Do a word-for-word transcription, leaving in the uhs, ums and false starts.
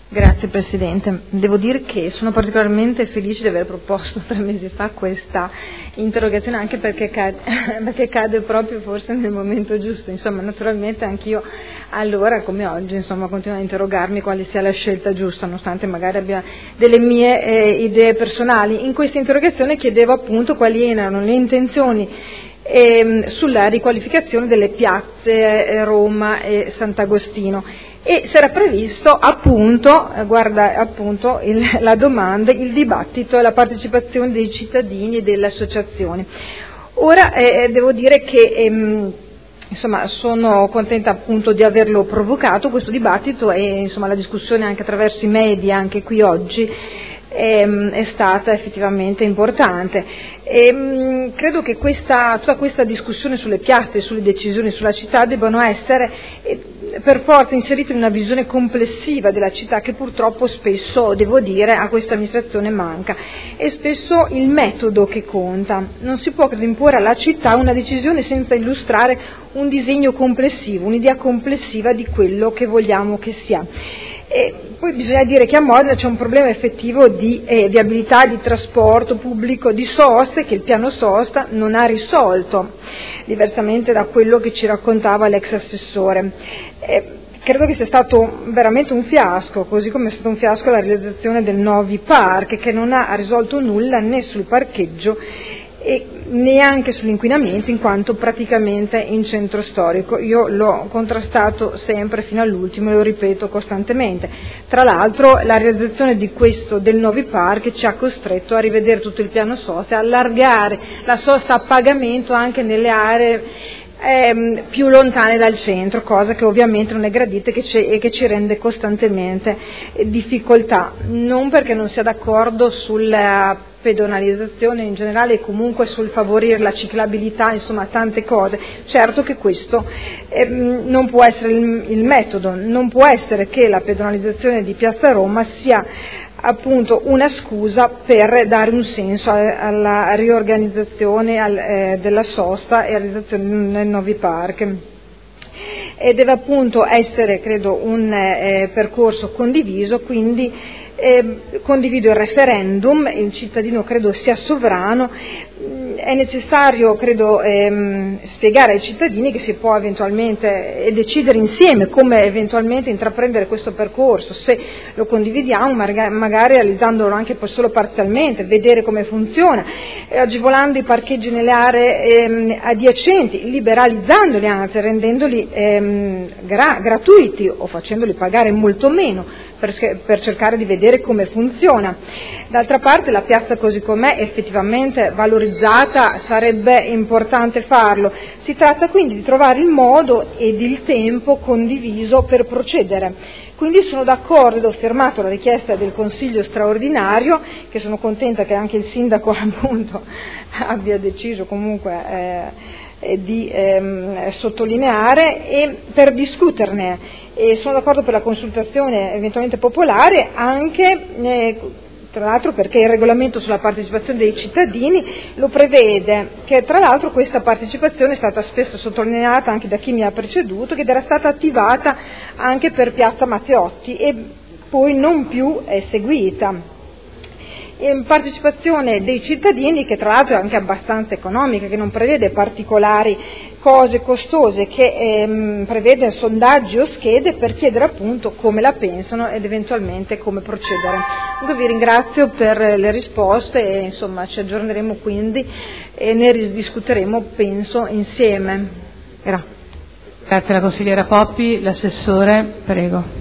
Grazie Presidente. Devo dire che sono particolarmente felice di aver proposto tre mesi fa questa interrogazione, anche perché cade, perché cade proprio forse nel momento giusto. Insomma, naturalmente anch'io allora, come oggi, insomma, continuo a interrogarmi quale sia la scelta giusta, nonostante magari abbia delle mie eh, idee personali. In questa interrogazione chiedevo appunto quali erano le intenzioni ehm, sulla riqualificazione delle piazze eh, Roma e Sant'Agostino. E si era previsto appunto, eh, guarda appunto il, la domanda, il dibattito e la partecipazione dei cittadini e delle associazioni. Ora eh, devo dire che ehm, insomma sono contenta appunto di averlo provocato questo dibattito e insomma la discussione anche attraverso i media, anche qui oggi, ehm, è stata effettivamente importante. E, mh, credo che questa, tutta questa discussione sulle piazze, sulle decisioni sulla città debbano essere eh, per forza inserite in una visione complessiva della città che purtroppo spesso, devo dire, a questa amministrazione manca. È spesso il metodo che conta. Non si può imporre alla città una decisione senza illustrare un disegno complessivo, un'idea complessiva di quello che vogliamo che sia. E poi bisogna dire che a Modena c'è un problema effettivo di eh, viabilità, di trasporto pubblico, di soste che il piano sosta non ha risolto, diversamente da quello che ci raccontava l'ex assessore. Eh, credo che sia stato veramente un fiasco, così come è stato un fiasco la realizzazione del Novi Park, che non ha risolto nulla né sul parcheggio e neanche sull'inquinamento, in quanto praticamente in centro storico. Io l'ho contrastato sempre fino all'ultimo e lo ripeto costantemente. Tra l'altro la realizzazione di questo del Novi Park ci ha costretto a rivedere tutto il piano sosta e allargare la sosta a pagamento anche nelle aree Eh, più lontane dal centro, cosa che ovviamente non è gradita e che ci, e che ci rende costantemente eh, difficoltà, non perché non sia d'accordo sulla pedonalizzazione in generale e comunque sul favorire la ciclabilità, insomma tante cose. Certo che questo eh, non può essere il, il metodo, non può essere che la pedonalizzazione di Piazza Roma sia appunto una scusa per dare un senso alla riorganizzazione al, eh, della sosta e alla realizzazione del Novi Park. E deve appunto essere, credo, un eh, percorso condiviso, quindi eh, condivido il referendum, il cittadino credo sia sovrano, è necessario credo ehm, spiegare ai cittadini che si può eventualmente eh, decidere insieme come eventualmente intraprendere questo percorso, se lo condividiamo magari, magari realizzandolo anche poi solo parzialmente, vedere come funziona, eh, agevolando i parcheggi nelle aree ehm, adiacenti, liberalizzandoli anzi, rendendoli ehm, gra- gratuiti o facendoli pagare molto meno per, per cercare di vedere come funziona. D'altra parte la piazza così com'è effettivamente valorizzata, sarebbe importante farlo. Si tratta quindi di trovare il modo ed il tempo condiviso per procedere. Quindi sono d'accordo, ho firmato la richiesta del Consiglio straordinario, che sono contenta che anche il Sindaco appunto abbia deciso comunque eh, di ehm, sottolineare, e per discuterne. E sono d'accordo per la consultazione eventualmente popolare anche eh, tra l'altro perché il regolamento sulla partecipazione dei cittadini lo prevede, che tra l'altro questa partecipazione è stata spesso sottolineata anche da chi mi ha preceduto, che era stata attivata anche per Piazza Matteotti e poi non più è seguita. E partecipazione dei cittadini che tra l'altro è anche abbastanza economica, che non prevede particolari cose costose, che ehm, prevede sondaggi o schede per chiedere appunto come la pensano ed eventualmente come procedere. Dunque vi ringrazio per le risposte e insomma ci aggiorneremo quindi e ne ridiscuteremo penso insieme. Grazie. Grazie alla consigliera Poppi, l'assessore, prego.